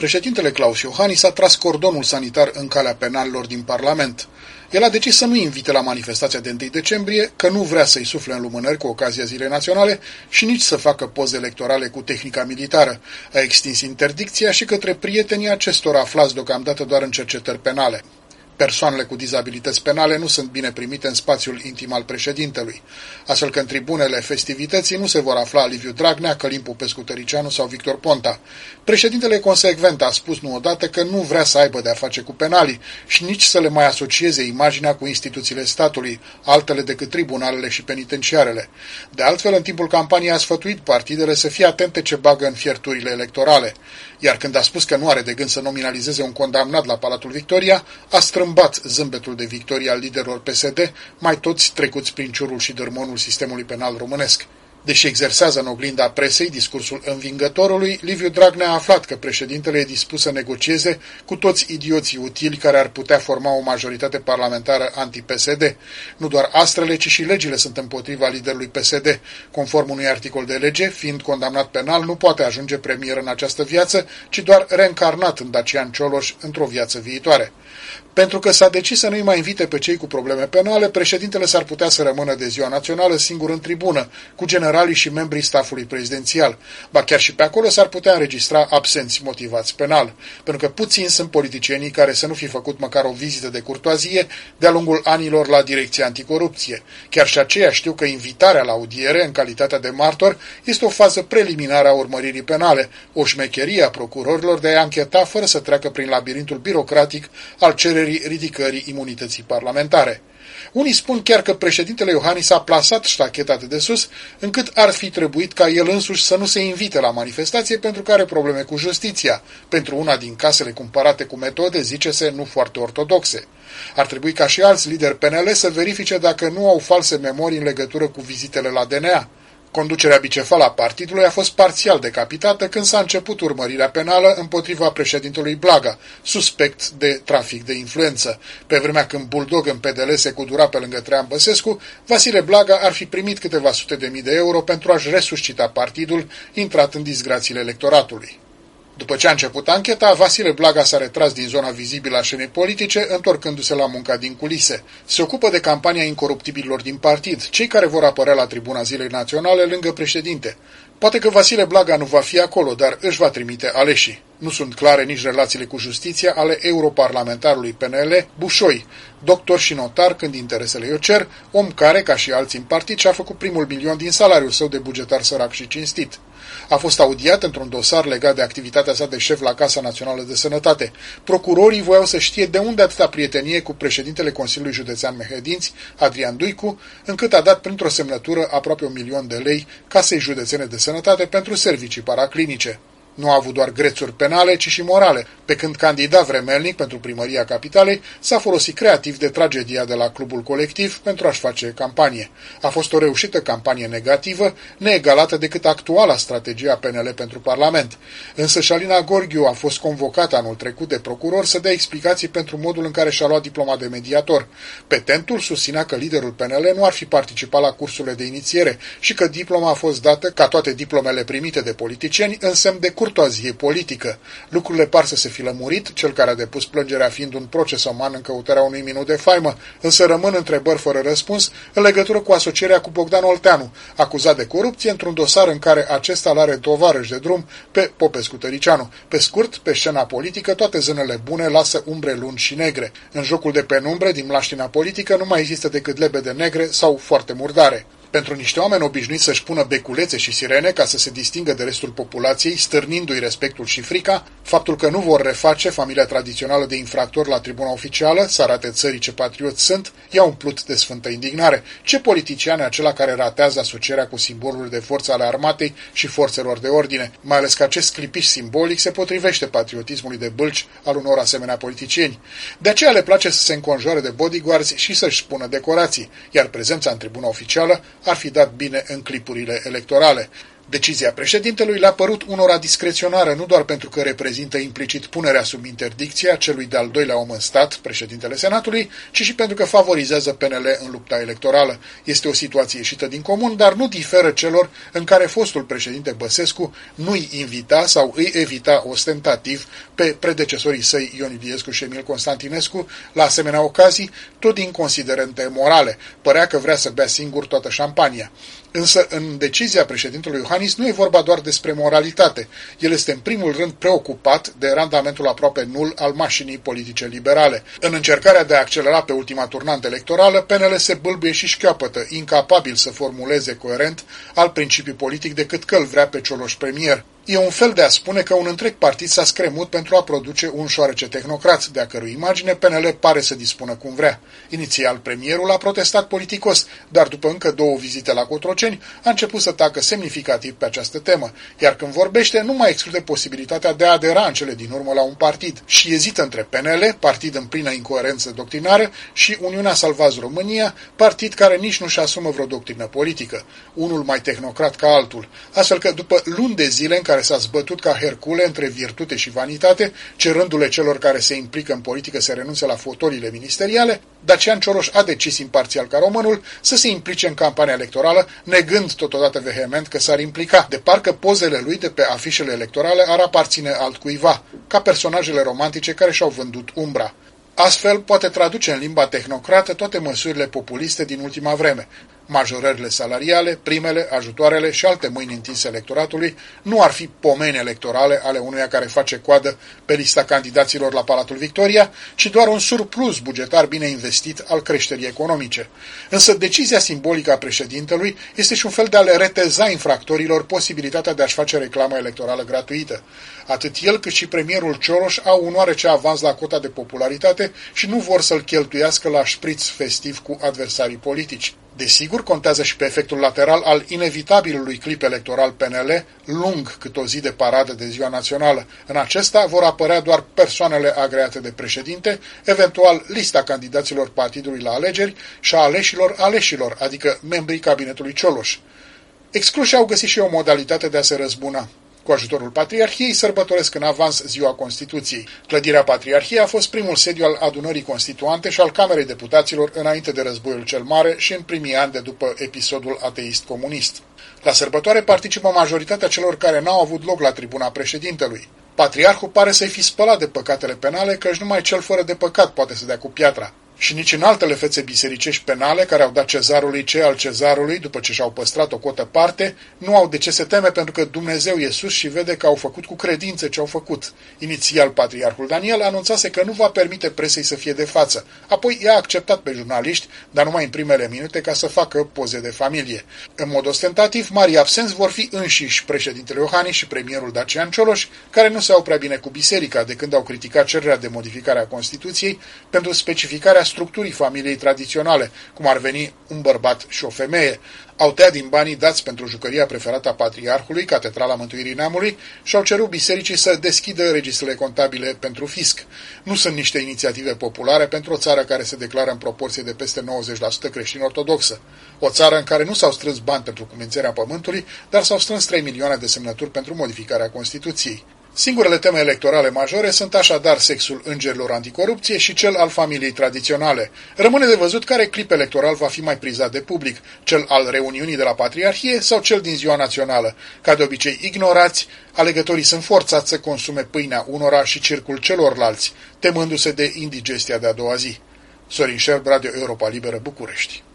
Președintele Klaus Iohannis a tras cordonul sanitar în calea penalilor din Parlament. El a decis să nu invite la manifestația de 1 decembrie, că nu vrea să-i sufle în lumânări cu ocazia Zilei Naționale și nici să facă poze electorale cu tehnica militară. A extins interdicția și către prietenii acestora aflați deocamdată doar în cercetări penale. Persoanele cu dizabilități penale nu sunt bine primite în spațiul intim al președintelui, astfel că în tribunele festivității nu se vor afla Liviu Dragnea, Călim Popescu-Tăricianu sau Victor Ponta. Președintele consecvent a spus nu odată că nu vrea să aibă de-a face cu penalii și nici să le mai asocieze imaginea cu instituțiile statului, altele decât tribunalele și penitenciarele. De altfel, în timpul campaniei a sfătuit partidele să fie atente ce bagă în fierturile electorale, iar când a spus că nu are de gând să nominalizeze un condamnat la Palatul Victoria, a strâmbat zâmbetul de victorie al liderilor PSD, mai toți trecuți prin ciurul și dărmonul sistemului penal românesc. Deși exersează în oglinda presei discursul învingătorului, Liviu Dragnea a aflat că președintele e dispus să negocieze cu toți idioții utili care ar putea forma o majoritate parlamentară anti-PSD. Nu doar astrele, ci și legile sunt împotriva liderului PSD. Conform unui articol de lege, fiind condamnat penal, nu poate ajunge premier în această viață, ci doar reîncarnat în Dacian Cioloș într-o viață viitoare. Pentru că s-a decis să nu-i mai invite pe cei cu probleme penale, președintele s-ar putea să rămână de ziua națională singur în tribună, cu generalii și membrii stafului prezidențial. Ba chiar și pe acolo s-ar putea înregistra absenți motivați penal, pentru că puțini sunt politicienii care să nu fi făcut măcar o vizită de curtoazie de-a lungul anilor la Direcția Anticorupție. Chiar și aceia știu că invitarea la audiere, în calitatea de martor, este o fază preliminară a urmăririi penale, o șmecherie a procurorilor de a ancheta fără să treacă prin labirintul birocratic al cererii ridicării imunității parlamentare. Unii spun chiar că președintele Iohannis a plasat ștacheta atât de sus, încât ar fi trebuit ca el însuși să nu se invite la manifestație pentru că are probleme cu justiția, pentru una din casele cumpărate cu metode, zice-se, nu foarte ortodoxe. Ar trebui ca și alți lideri PNL să verifice dacă nu au false memorii în legătură cu vizitele la DNA. Conducerea bicefală a partidului a fost parțial decapitată când s-a început urmărirea penală împotriva președintelui Blaga, suspect de trafic de influență. Pe vremea când Buldog în PDL se cudura pe lângă Traian Băsescu, Vasile Blaga ar fi primit câteva sute de mii de euro pentru a-și resuscita partidul intrat în disgrațiile electoratului. După ce a început ancheta, Vasile Blaga s-a retras din zona vizibilă a scenei politice, întorcându-se la munca din culise. Se ocupă de campania incoruptibililor din partid, cei care vor apărea la tribuna Zilei Naționale lângă președinte. Poate că Vasile Blaga nu va fi acolo, dar își va trimite aleșii. Nu sunt clare nici relațiile cu justiția ale europarlamentarului PNL, Bușoi, doctor și notar când interesele eu cer, om care, ca și alții în partid, și-a făcut primul milion din salariul său de bugetar sărac și cinstit. A fost audiat într-un dosar legat de activitatea sa de șef la Casa Națională de Sănătate. Procurorii voiau să știe de unde atâta prietenie cu președintele Consiliului Județean Mehedinți, Adrian Duicu, încât a dat printr-o semnătură aproape 1 milion de lei Casei Județene de Sănătate pentru servicii paraclinice. Nu a avut doar grețuri penale, ci și morale, pe când candidat vremelnic pentru primăria capitalei s-a folosit creativ de tragedia de la clubul colectiv pentru a-și face campanie. A fost o reușită campanie negativă, neegalată decât actuala strategie a PNL pentru Parlament. Însă Șalina Gorghiu a fost convocată anul trecut de procuror să dea explicații pentru modul în care și-a luat diploma de mediator. Petentul susținea că liderul PNL nu ar fi participat la cursurile de inițiere și că diploma a fost dată, ca toate diplomele primite de politicieni, în semn de curtoazie politică. Lucrurile par să se fi lămurit, cel care a depus plângerea fiind un procesoman în căutarea unui minut de faimă, însă rămân întrebări fără răspuns în legătură cu asocierea cu Bogdan Olteanu, acuzat de corupție într-un dosar în care acesta l-are tovarăș de drum pe Popescu-Tăricianu. Pe scurt, pe scena politică, toate zânele bune lasă umbre lungi și negre. În jocul de penumbre din mlaștina politică nu mai există decât lebede negre sau foarte murdare. Pentru niște oameni obișnuiți să-și pună beculețe și sirene ca să se distingă de restul populației, stârnindu-i respectul și frica, faptul că nu vor reface familia tradițională de infractori la tribuna oficială, să arate țării ce patrioți sunt, i-a umplut de sfântă indignare. Ce politician e acela care ratează asocierea cu simboluri de forță ale armatei și forțelor de ordine, mai ales că acest clipiș simbolic se potrivește patriotismului de bâlci al unor asemenea politicieni. De aceea le place să se înconjoare de bodyguards și să-și spună decorații, iar prezența în tribuna oficială ar fi dat bine în clipurile electorale. Decizia președintelui le-a părut unora discreționară nu doar pentru că reprezintă implicit punerea sub interdicție a celui de-al doilea om în stat, președintele Senatului, ci și pentru că favorizează PNL în lupta electorală. Este o situație ieșită din comun, dar nu diferă celor în care fostul președinte Băsescu nu-i invita sau îi evita ostentativ pe predecesorii săi Ion Iliescu și Emil Constantinescu la asemenea ocazii, tot din considerente morale. Părea că vrea să bea singur toată șampania. Însă, în decizia președintelui Iohannis nu e vorba doar despre moralitate. El este în primul rând preocupat de randamentul aproape nul al mașinii politice liberale. În încercarea de a accelera pe ultima turnantă electorală, PNL se bâlbuie și șchioapătă, incapabil să formuleze coerent alt principiu politic decât că îl vrea pe Cioloș premier. E un fel de a spune că un întreg partid s-a scremut pentru a produce un șoarece tehnocrat, de a cărui imagine PNL pare să dispună cum vrea. Inițial, premierul a protestat politicos, dar după încă 2 vizite la Cotroceni, a început să tacă semnificativ pe această temă, iar când vorbește, nu mai exclude posibilitatea de a adera în cele din urmă la un partid și ezită între PNL, partid în plină incoerență doctrinară, și Uniunea Salvați România, partid care nici nu-și asumă vreo doctrină politică, unul mai tehnocrat ca altul, astfel că după luni de zile în care s-a zbătut ca Hercule între virtute și vanitate, cerându-le celor care se implică în politică să renunțe la fotoliile ministeriale, Dacian Cioloș a decis imparțial ca românul să se implice în campania electorală, negând totodată vehement că s-ar implica, de parcă pozele lui de pe afișele electorale ar aparține altcuiva, ca personajele romantice care și-au vândut umbra. Astfel, poate traduce în limba tehnocrată toate măsurile populiste din ultima vreme. Majorările salariale, primele, ajutoarele și alte mâini întinse electoratului nu ar fi pomeni electorale ale unuia care face coadă pe lista candidaților la Palatul Victoria, ci doar un surplus bugetar bine investit al creșterii economice. Însă decizia simbolică a președintelui este și un fel de a le reteza infractorilor posibilitatea de a-și face reclamă electorală gratuită. Atât el cât și premierul Cioloș au un oarece avans la cota de popularitate și nu vor să-l cheltuiască la șpriț festiv cu adversarii politici. Desigur, contează și pe efectul lateral al inevitabilului clip electoral PNL, lung cât o zi de paradă de Ziua Națională. În acesta vor apărea doar persoanele agreate de președinte, eventual lista candidaților partidului la alegeri și a aleșilor, adică membrii cabinetului Cioloș. Excluși au găsit și o modalitate de a se răzbuna. Cu ajutorul Patriarhiei sărbătoresc în avans Ziua Constituției. Clădirea Patriarhiei a fost primul sediu al adunării constituante și al Camerei Deputaților înainte de Războiul cel Mare și în primii ani de după episodul ateist-comunist. La sărbătoare participă majoritatea celor care n-au avut loc la tribuna președintelui. Patriarhul pare să-i fi spălat de păcatele penale, căci numai cel fără de păcat poate să dea cu piatra. Și nici în altele fețe bisericești penale care au dat cezarului ce al cezarului după ce și-au păstrat o cotă parte, nu au de ce se teme pentru că Dumnezeu e sus și vede că au făcut cu credință ce au făcut. Inițial, Patriarhul Daniel anunțase că nu va permite presei să fie de față. Apoi i-a acceptat pe jurnaliști, dar numai în primele minute ca să facă poze de familie. În mod ostentativ, mari absenți vor fi înșiși președintele Iohannis și premierul Dacian Cioloș, care nu se au prea bine cu biserica de când au criticat cererea de modificare a Constituției pentru specificarea structurii familiei tradiționale, cum ar veni un bărbat și o femeie. Au tăiat din banii dați pentru jucăria preferată a Patriarhului, Catedrala Mântuirii Neamului, și au cerut bisericii să deschidă registrele contabile pentru fisc. Nu sunt niște inițiative populare pentru o țară care se declară în proporție de peste 90% creștin-ortodoxă. O țară în care nu s-au strâns bani pentru cumințarea pământului, dar s-au strâns 3 milioane de semnături pentru modificarea Constituției. Singurele teme electorale majore sunt așadar sexul îngerilor anticorupție și cel al familiei tradiționale. Rămâne de văzut care clip electoral va fi mai prizat de public, cel al reuniunii de la Patriarhie sau cel din Ziua Națională. Ca de obicei ignorați, alegătorii sunt forțați să consume pâinea unora și circul celorlalți, temându-se de indigestia de a doua zi. Sorin Șerb, Radio Europa Liberă, București.